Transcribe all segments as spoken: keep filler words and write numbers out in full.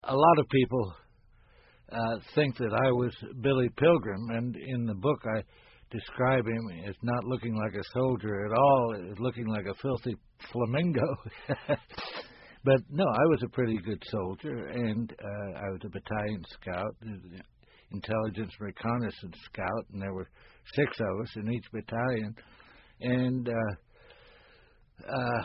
a lot of people uh, think that I was Billy Pilgrim, and in the book I describe him as not looking like a soldier at all, as looking like a filthy flamingo. But no, I was a pretty good soldier, and uh, I was a battalion scout, intelligence reconnaissance scout, and there were six of us in each battalion, and uh, uh,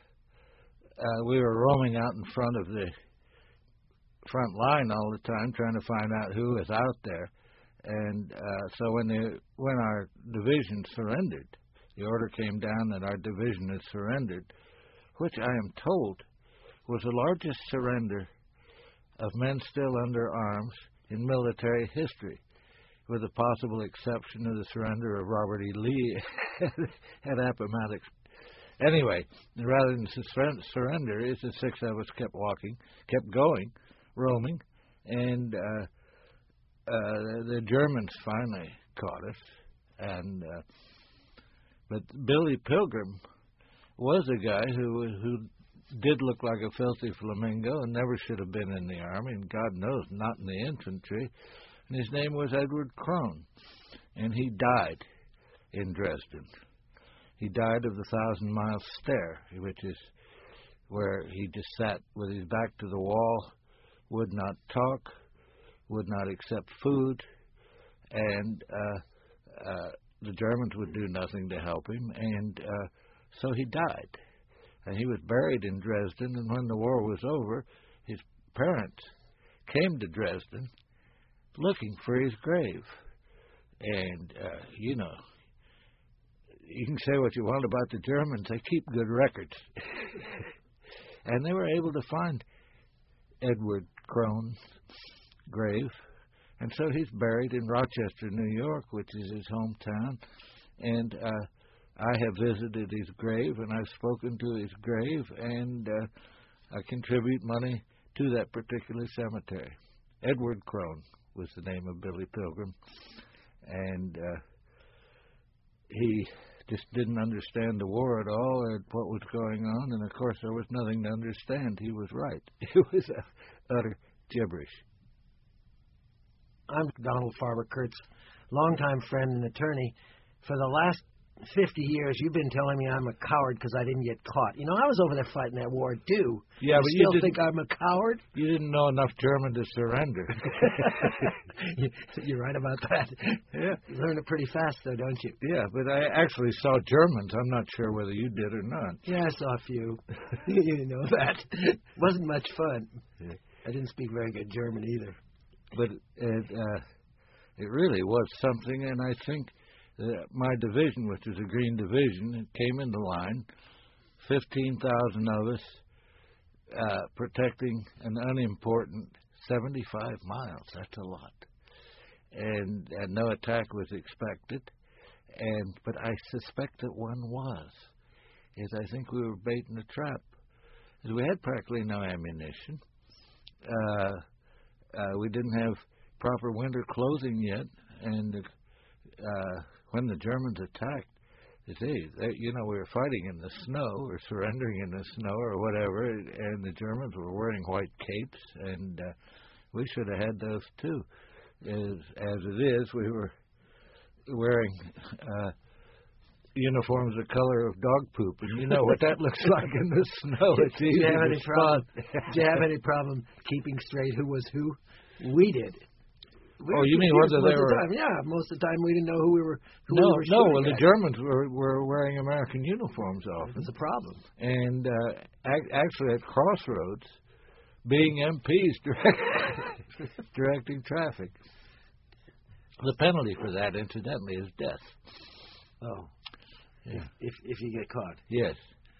uh, we were roaming out in front of the front line all the time, trying to find out who was out there. And uh, so when the when our division surrendered, the order came down that our division had surrendered, which I am told was the largest surrender of men still under arms in military history, with the possible exception of the surrender of Robert E. Lee at Appomattox. Anyway, rather than surrender, is the six of us kept walking, kept going, roaming, and uh, uh, the Germans finally caught us. And uh, but Billy Pilgrim was a guy who who did look like a filthy flamingo and never should have been in the army, and God knows not in the infantry. And his name was Edward Crone, and he died in Dresden. He died of the Thousand Mile Stare, which is where he just sat with his back to the wall, would not talk, would not accept food, and uh, uh, the Germans would do nothing to help him, and uh, so he died. And he was buried in Dresden, and when the war was over, his parents came to Dresden looking for his grave. And, uh, you know, you can say what you want about the Germans, they keep good records. And they were able to find Edward Crone's grave, and so he's buried in Rochester, New York, which is his hometown, and uh, I have visited his grave, and I've spoken to his grave, and uh, I contribute money to that particular cemetery. Edward Crone was the name of Billy Pilgrim, and uh, he just didn't understand the war at all or what was going on, and of course there was nothing to understand. He was right. It was uh, utter gibberish. I'm Donald Farber Kurtz, longtime friend and attorney. For the last fifty years, you've been telling me I'm a coward because I didn't get caught. You know, I was over there fighting that war, too. Yeah, you but still you think I'm a coward? You didn't know enough German to surrender. You're right about that. Yeah. You learn it pretty fast, though, don't you? Yeah, but I actually saw Germans. I'm not sure whether you did or not. Yeah, I saw a few. You know that. Wasn't much fun. Yeah. I didn't speak very good German either. But it, uh, it really was something, and I think that my division, which was a Green Division, came into line, fifteen thousand of us, uh, protecting an unimportant seventy-five miles. That's a lot. And, and no attack was expected, and but I suspect that one was, is I think we were baiting a trap. Because we had practically no ammunition. Uh, uh, we didn't have proper winter clothing yet, and uh, when the Germans attacked, you see, they, you know, we were fighting in the snow or surrendering in the snow or whatever, and the Germans were wearing white capes, and uh, we should have had those too. As, as it is, we were wearing uh, uniforms the color of dog poop, and you know what that looks like in the snow. It's easy Did you have to any spot. problem? Did you have any problem keeping straight who was who? We did. We Oh, were you mean confused whether most they of the were? time. Yeah, most of the time we didn't know who we were. Who No, we were no. shooting Well, the at. Germans were were wearing American uniforms often. That's a problem. And uh, ac- actually, at crossroads, being M Ps direct, directing traffic. The penalty for that, incidentally, is death. Oh, Yeah. if if you get caught. Yes.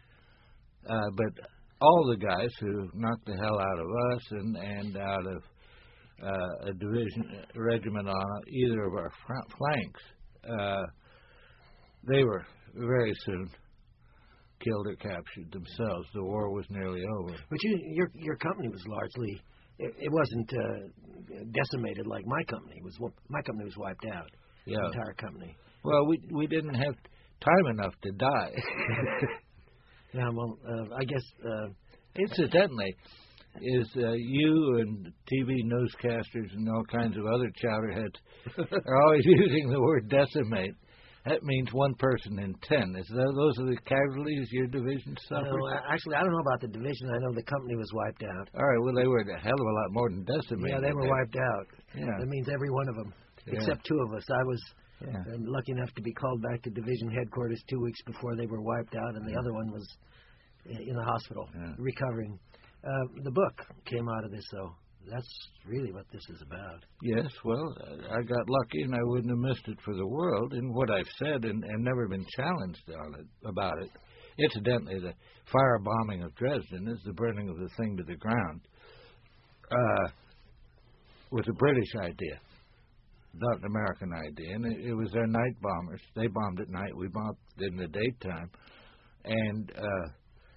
Uh, but all the guys who knocked the hell out of us and, and out of uh, a division, a regiment on either of our front flanks, uh, they were very soon killed or captured themselves. The war was nearly over. But you, your your company was largely. It, it wasn't uh, decimated like my company. It was my company was wiped out. Yeah. The entire company. Well, we we didn't have time enough to die. Yeah, well, uh, I guess. Uh, Incidentally, is uh, you and T V newscasters and all kinds of other chowderheads are always using the word decimate. That means one person in ten. Is that, those are the casualties your division suffered? No, actually, I don't know about the division. I know the company was wiped out. All right, well, they were a hell of a lot more than decimated. Yeah, they were wiped out. Yeah. That means every one of them, Yeah. except two of us. I was Yeah. uh, lucky enough to be called back to division headquarters two weeks before they were wiped out, and the other one was in the hospital, Yeah. recovering. Uh, the book came out of this, though. That's really what this is about. Yes, well, I got lucky, and I wouldn't have missed it for the world. And what I've said and, and never been challenged on it about it. Incidentally, the firebombing of Dresden is the burning of the thing to the ground. Uh, was a British idea, not an American idea, and it, it was their night bombers. They bombed at night. We bombed in the daytime, and uh,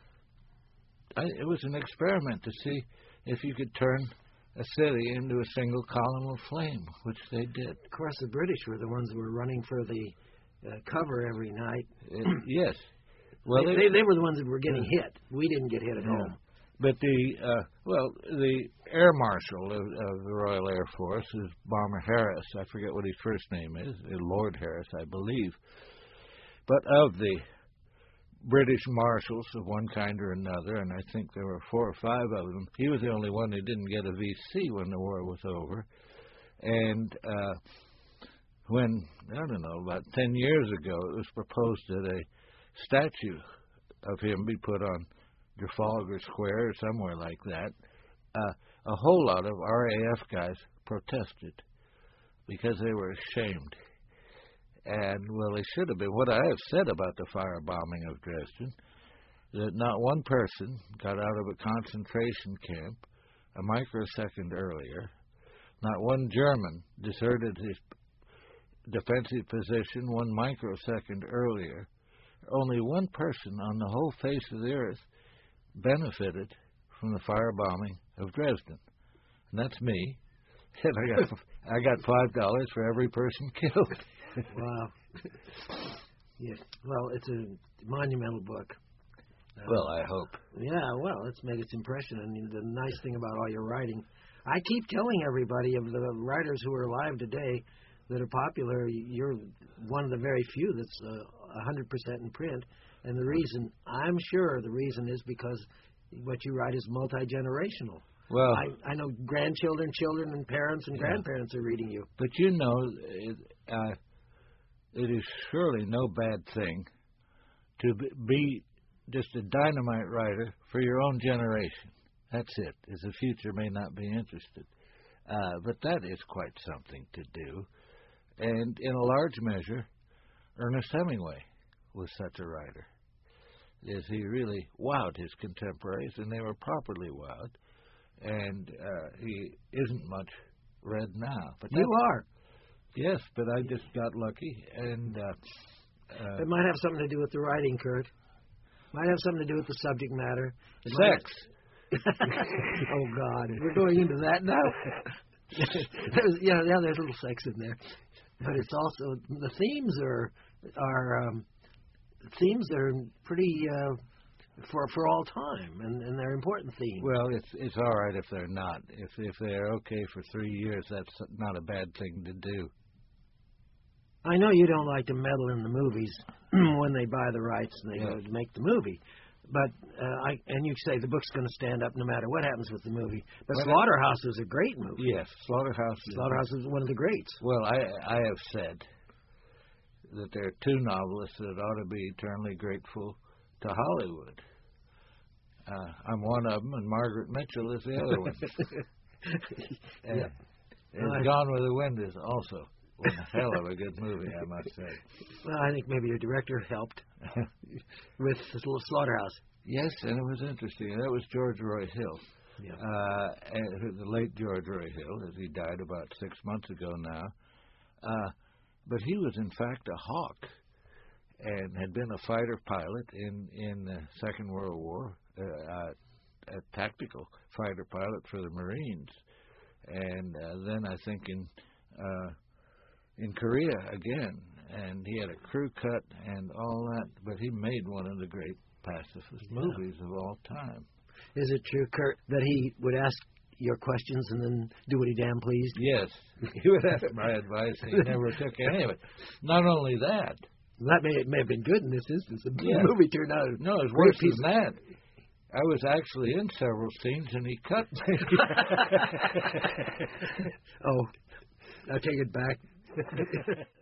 I, it was an experiment to see if you could turn a city into a single column of flame, which they did. Of course, the British were the ones who were running for the uh, cover every night. Uh, yes. Well, they, they, they, they were the ones that were getting hit. We didn't get hit at Yeah. home. But the, uh, well, the Air Marshal of, of the Royal Air Force is Bomber Harris. I forget what his first name is. Lord Harris, I believe. But of the British marshals of one kind or another, and I think there were four or five of them, he was the only one who didn't get a V C when the war was over. And uh, when, I don't know, about ten years ago, it was proposed that a statue of him be put on Trafalgar Square or somewhere like that, uh, a whole lot of R A F guys protested because they were ashamed. And, well, they should have been. What I have said about the firebombing of Dresden, that not one person got out of a concentration camp a microsecond earlier. Not one German deserted his defensive position one microsecond earlier. Only one person on the whole face of the earth benefited from the firebombing of Dresden, and that's me. And I got I got five dollars for every person killed. Wow. Yes. Well, it's a monumental book. Uh, Well, I hope. Yeah, well, it's made its impression. And the nice thing about all your writing, I keep telling everybody of the writers who are alive today that are popular, you're one of the very few that's uh, one hundred percent in print. And the reason, I'm sure the reason is because what you write is multi-generational. Well, I, I know grandchildren, children, and parents and Yeah. grandparents are reading you. but you know, it, uh, it is surely no bad thing to be- be just a dynamite writer for your own generation. That's it. As the future may not be interested. Uh, but that is quite something to do. And in a large measure, Ernest Hemingway was such a writer. Is he really wowed his contemporaries, and they were properly wowed. And uh, he isn't much read now. But You that- are. Yes, but I just got lucky, and uh, uh, It might have something to do with the writing, Kurt. Might have something to do with the subject matter. It might sex. oh God, we're going into that now. there's, yeah, yeah, there's a little sex in there, but it's also the themes are are um, themes that are pretty uh, for for all time, and, and they're important themes. Well, it's it's all right if they're not. If if they're okay for three years, that's not a bad thing to do. I know you don't like to meddle in the movies when they buy the rights and they Yeah. go to make the movie. But uh, I and you say the book's going to stand up no matter what happens with the movie. But Well, Slaughterhouse is a great movie. Yes, Slaughterhouse. is- Slaughterhouse is one of the greats. Well, I I have said that there are two novelists that ought to be eternally grateful to Hollywood. Uh, I'm one of them, and Margaret Mitchell is the other one. And, Yeah. and I- Gone with the Wind is also one hell of a good movie, I must say. Well, I think maybe your director helped with the little Slaughterhouse. Yes, and it was interesting. That was George Roy Hill. Yeah. Uh, and the late George Roy Hill, as he died about six months ago now. Uh, but he was, in fact, a hawk and had been a fighter pilot in, in the Second World War, uh, a tactical fighter pilot for the Marines. And uh, then I think in uh, in Korea again, and he had a crew cut and all that, but he made one of the great pacifist Yeah. movies of all time. Is it true, Kurt, that he would ask your questions and then do what he damn pleased? Yes. He would ask my advice, and he never took any of it. Not only that. That may, may have been good in this instance. The yeah. movie turned out No, it was great worse piece. than that. I was actually in several scenes, and he cut me. Oh, I take it back.